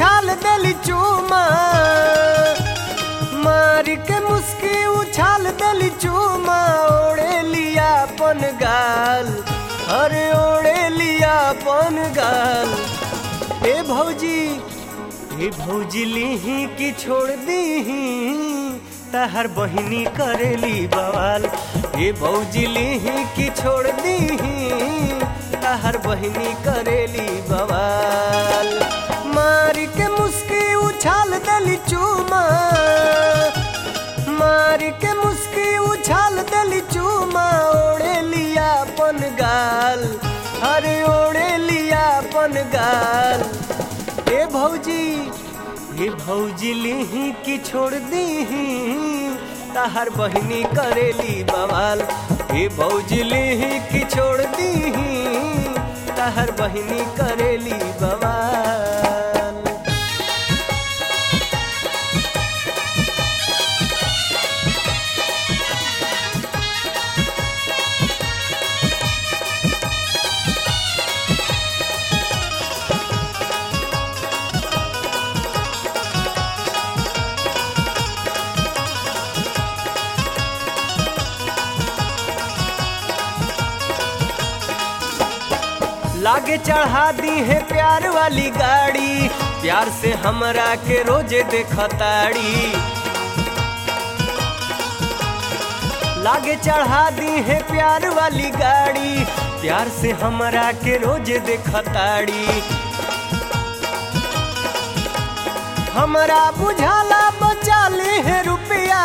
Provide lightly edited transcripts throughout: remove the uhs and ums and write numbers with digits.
उछाल देली चूमा, मार के मुस्की उछाल देली चूमा, ओढ़े लिया अपन गाल, अरे ओढ़े लिया अपन गाल। ए भौजी लीही कि छोड़ दीही, तहर बहिनी करेली बवाल। ए भौजी लीही कि छोड़ दीही, तहर बहिनी करेली बवाल। मार के मुस्की उछाल देली चूमा, मार के मुस्की उछाल देली चूमा, ओढ़े लिया अपन गाल, अरे ओढ़े लिया अपन गाल। ए भौजी लीही कि छोड़ दीही, तहर बहिनी करेली बवाल। ए भौजी लीही कि छोड़ दीही, तहर बहिनी करेली बवाल। लागे चढ़ा दी है प्यार वाली गाड़ी, प्यार से हमरा के रोजे देखताड़ी। लागे चढ़ा दी है प्यार वाली गाड़ी, प्यार से हमरा के रोजे देखताड़ी। हमरा बुझाला बचा ली है रुपया,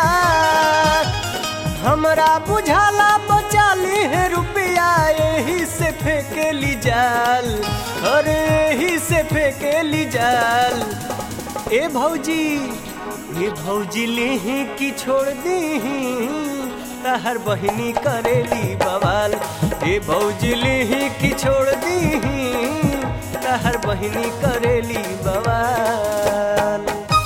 हमरा बुझाला बचा ली है रुपया, यही से फेंकेली जाल, अरे यही से फेंकेली जाल। ए भौजी लीही कि छोड़ दीही, तहर बहिनी करेली बवाल। ए भौजी लीही कि छोड़ दीही, तहर बहिनी करेली बवाल।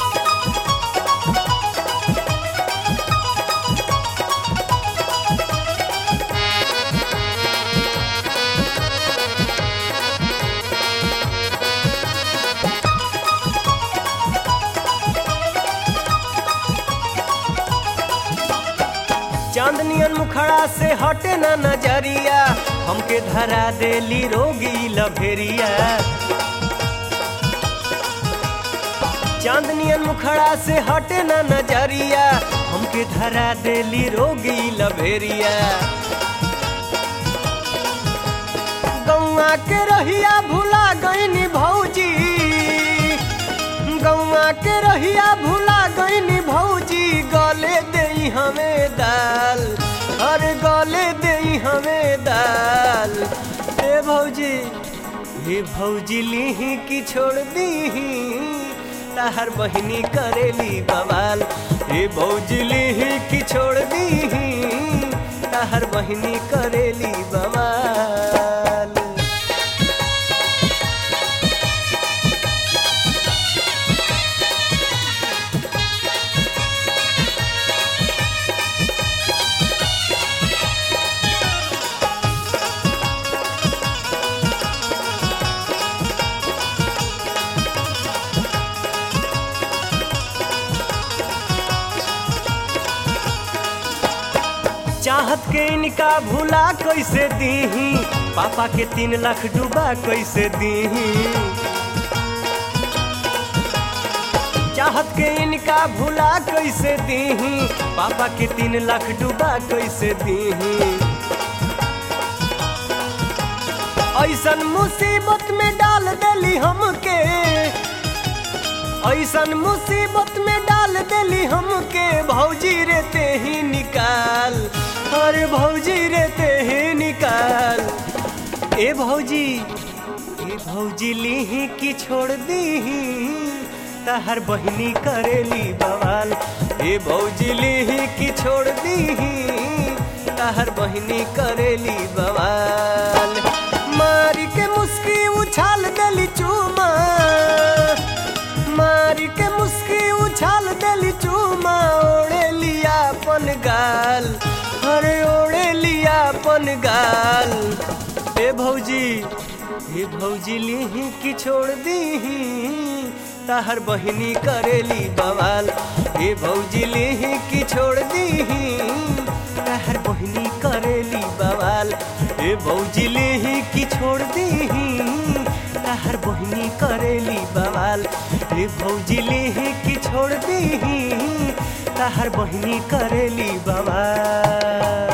चांदनियन मुखड़ा से हटे ना नजरिया, हमके धरा देली रोगी लभेरिया। चांदनियन मुखड़ा से हटे ना नजरिया, हमके धरा देली रोगी लभेरिया। गौआ के रहिया भुला गईनी भौजी, गौआ के रहिया भुला गईनी भौजी, गले देई हमें दाल, अरे गले देई हमें दाल। ए भौजी लीही कि छोड़ दीही, तहर बहिनी करेली बवाल। ए भौजी लीही कि छोड़ दीही, तहर बहिनी करेली बवाल। चाहत के इनका भुला कैसे दीही, पापा के 3 लाख डूबा कैसे दीही। चाहत के इनका भुला कैसे दीही, पापा के 3 लाख डूबा कैसे दीही। ऐसन मुसीबत में डाल देली हमके, ऐसन मुसीबत में डाल देली हमके, भौजी रहते ही निकाल, अरे भौजी रहते ही निकाल। ए भौजी लीही कि छोड़ दीही, तहर बहिनी करेली बवाल। ए भौजी लीही कि छोड़ दीही, तहर बहिनी करेली बवाल। मार के मुस्की उछाल देली चूमा, मार के मुस्की उछाल देली चूमा, ओढ़े लिया अपन गाल, अरे ओढ़े लिया अपन गाल। ए भौजी लीही कि छोड़ दीही, तहर बहिनी करेली बवाल। ए भौजी लेही कि छोड़ दीही तहर बहिनी करेली बवाल। ए भौजी लेही कि छोड़ दीही तहर बहिनी करेली बवाल। ए भौजी लेही कि छोड़ दीही तहर बहिनी करेली बवाल।